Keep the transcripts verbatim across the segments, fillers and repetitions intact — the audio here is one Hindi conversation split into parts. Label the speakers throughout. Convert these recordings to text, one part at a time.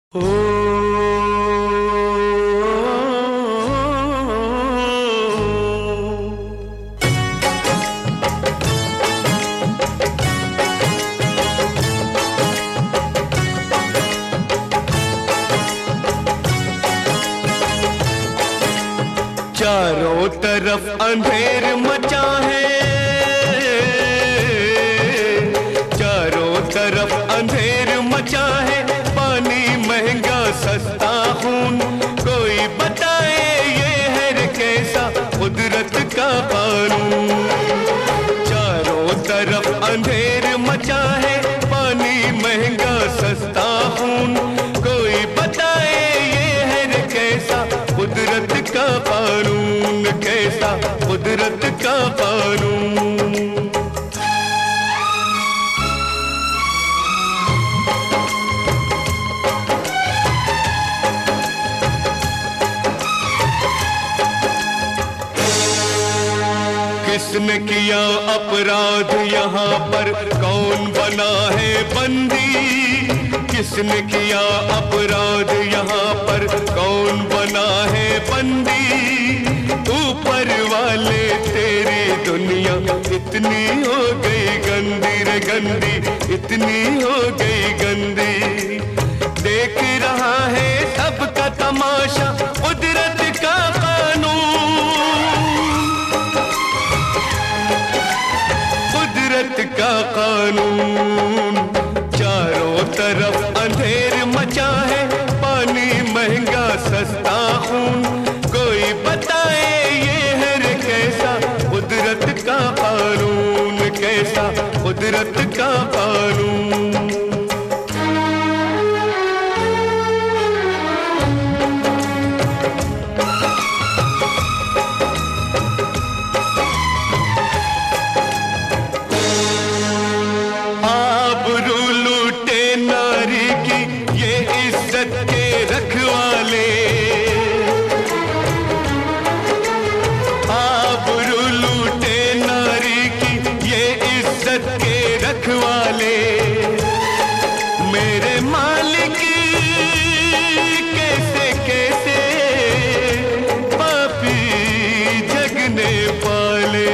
Speaker 1: ओ चारों तरफ अंधेर मचा है, चारों तरफ अंधेर मचा है। पानी महंगा सस्ता खून, कोई बताए ये है कैसा कुदरत का कानून। चारों तरफ अंधेर मचा है, पानी महंगा सस्ता खून, कोई बताए ये है कैसा कुदरत का कानून, कैसा कुदरत का कानून। किसने किया अपराध यहाँ पर, कौन बना है बंदी? किसने किया अपराध यहाँ पर, कौन बना है बंदी? ऊपर वाले तेरी दुनिया इतनी हो गई गंदी रे गंदी, इतनी हो गई गंदी। देख रहा है सबका तमाशा कुदरत का कानून, कुदरत का कानून। चारों तरफ अंधेर मचा है, पानी महंगा सस्ता खून, कोई बताए ये है रे कैसा कुदरत का कानून, कैसा कुदरत का कानून। रखवाले आबरू लूटे नारी की, ये इज्जत के रखवाले। मेरे मालिक कैसे कैसे पापी जगने पाले।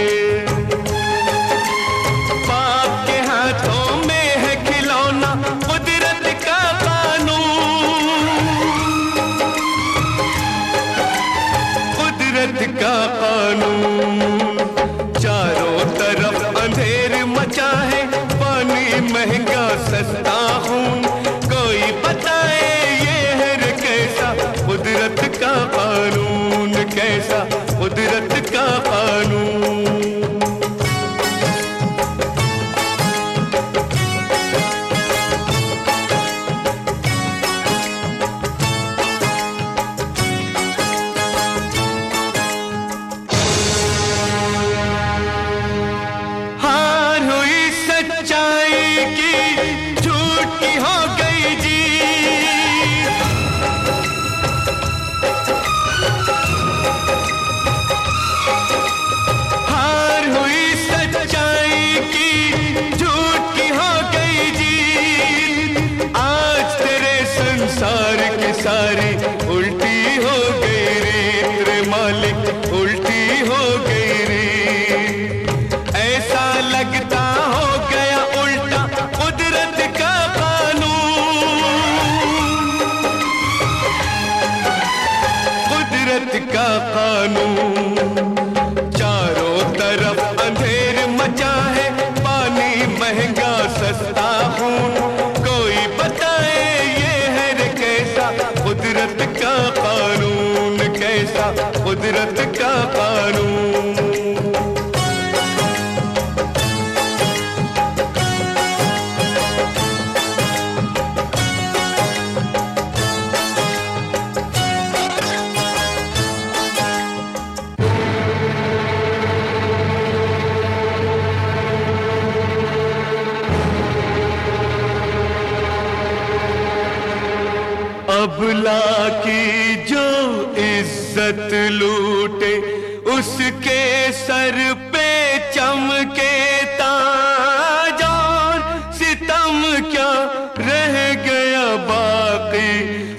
Speaker 1: पाप के हाथों में है खिलौना कुदरत का का कानून। चारों तरफ अंधेर मचा है, पानी महंगा सस्ता खून, कोई बताए ये है रे कैसा कुदरत का कानून, कैसा कुदरत का कानून। सारी उल्टी हो गई रीत रे मालिक, उल्टी हो गई रीत। ऐसा लगता हो गया उल्टा कुदरत का कानून, कुदरत का कानून। चारों तरफ अंधेर मचा है, पानी महंगा सस्ता खून, कोई बताए कुदरत का कानून, कैसा कुदरत का कानून। अबला की जो इज्जत लूटे, उसके सर पे चमके ताज, और सितम क्या रह गया बाकी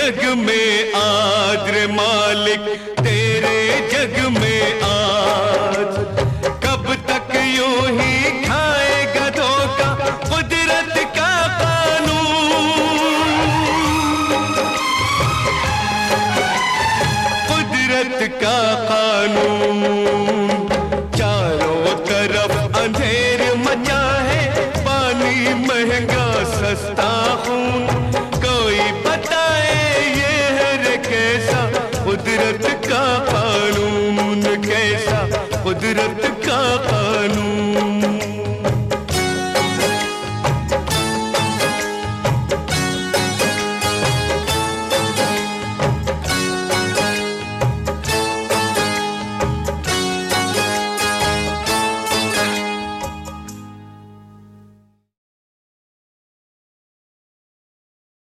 Speaker 1: जग में आज रे मालिक तेरे जग में आज। कब तक यूं ही खाएगा धोखा कुदरत का कानून, कुदरत का कानून। चारों तरफ अंधेर मचा है, पानी महंगा सस्ता खून। कोई बताए ये है रे कैसा कुदरत का कानून, कैसा कुदरत